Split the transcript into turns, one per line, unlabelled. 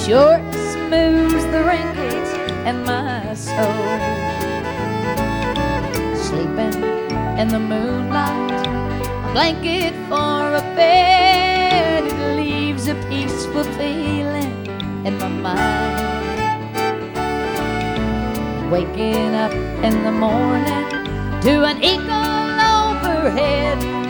sure smooths the wrinkles in my soul. Sleeping in the moonlight, a blanket for a bed, it leaves a peaceful feeling in my mind. Waking up in the morning to an eagle overhead,